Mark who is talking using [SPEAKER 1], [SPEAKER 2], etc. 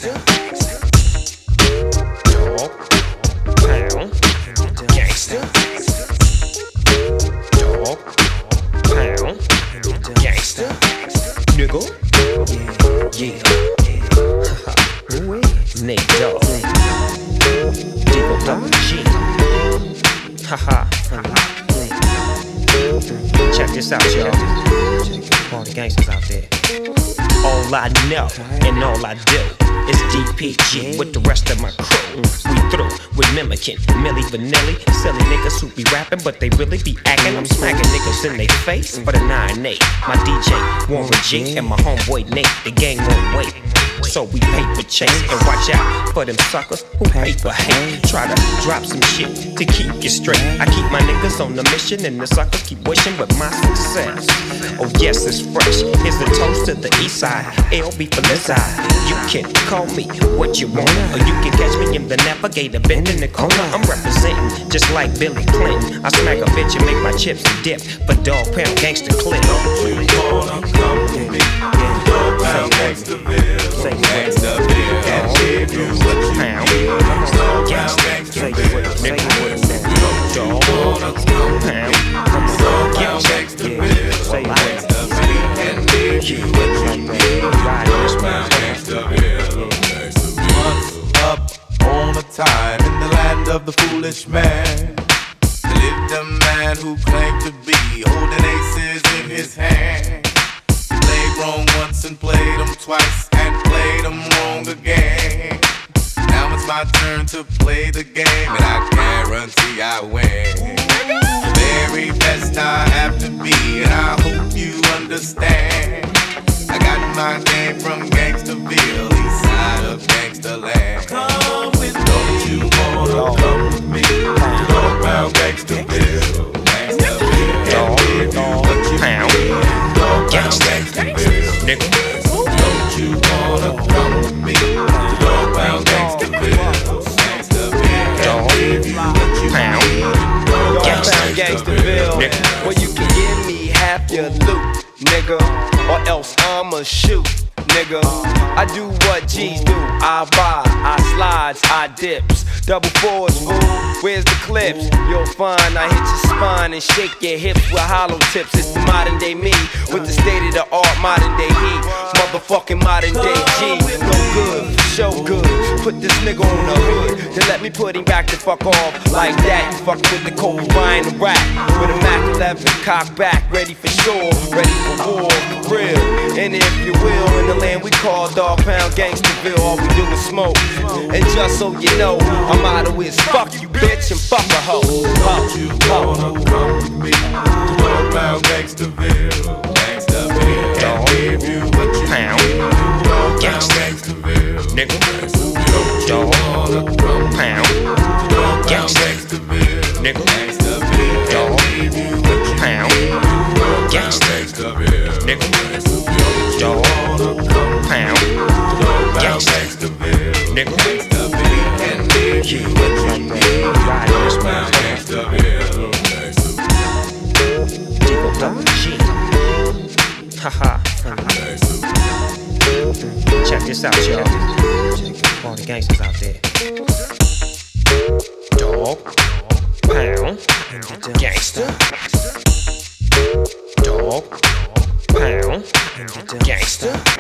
[SPEAKER 1] gangster. Dog, pound, gangster. Dog, pound, gangster. Nigga, yeah, Nate Dogg, Digo Double G, haha. Check this out, y'all. All the gangsters out there. All I know and all I do is DPG with the rest of my crew. We through with mimicking Milli Vanilli. Silly niggas who be rapping, but they really be acting. I'm smacking niggas in they face for the 9-8. My DJ Warren G and my homeboy Nate. The gang won't wait, so we paper chase and watch out for them suckers who paper hate. Try to drop some shit to keep you straight. I keep my niggas on the mission and the suckers keep wishing with my success. Oh yes, it's fresh. Here's the toast to the east side. LB for this side. You can call me what you want, or you can catch me in the Navigator bending the corner. I'm representing just like Billy Clinton. I smack a bitch and make my chips dip for Dog Pound Gangsta Clip.
[SPEAKER 2] Don't you wanna come with me? Dog Pound Gangstaville. Gangstaville, and give you what you need. Dog Pound Gangstaville. Don't you wanna come with me? Dog Pound Gangstaville. Gangstaville, and give you what you need. Dog Pound Gangstaville. Once upon a time in the land of the foolish man, lived a man who claimed to be holding aces in his hand. He played wrong once and played them twice and played them wrong again. Now it's my turn to play the game, and I guarantee I win. The very best I have to be, and I hope you understand. I got my name from Gangstaville, east side of Gangstaland. Come with me. Don't you wanna come with me? Dog Pound Gangstaville. Gangstaville. Dog Pound Gangstaville. Don't you wanna come with me? Dog Pound Gangstaville. Gangstaville. Dog Pound
[SPEAKER 1] Gangstaville.
[SPEAKER 3] Well, you can give me half your loot, nigga, or else I'ma shoot, nigga. I do what G's do. I ride, I slides, I dips. Double fours, fool. Where's the clips? You'll find I hit your spine and shake your hips with hollow tips. It's the modern day me with the state of the art modern day heat. Motherfucking modern day G. No good, show good. Put this nigga on the hood. Then let me put him back to fuck off like that. You fuck with the Kobe Bryant rap with a Mac 11 cock back, ready for sure, ready for war, for real. And if you will, in the land we call Dog Pound Gangstaville, all we do is smoke. And just so you know, our motto is fuck you bitch and fuck a hoe.
[SPEAKER 2] Don't you wanna come with me? Dog Pound Gangstaville. Gangstaville. I'll give you what you need. Dog Pound Gangstaville.
[SPEAKER 1] Nigga.
[SPEAKER 2] Don't you wanna come
[SPEAKER 1] Pound
[SPEAKER 2] Gangstaville.
[SPEAKER 1] Nigga.
[SPEAKER 2] Gangstaville. I'll give you what you
[SPEAKER 1] Pound
[SPEAKER 2] need. Gangstaville.
[SPEAKER 1] Nigga.
[SPEAKER 2] Don't you wanna come
[SPEAKER 1] Pound
[SPEAKER 2] Gangstaville.
[SPEAKER 1] Nigga.
[SPEAKER 2] Gangstaville. And give you what you need. Dog Pound Gangstaville.
[SPEAKER 1] Digo Double G, haha. Check this out, y'all. All the gangsters out there. Dog, pound, gangster. Dog,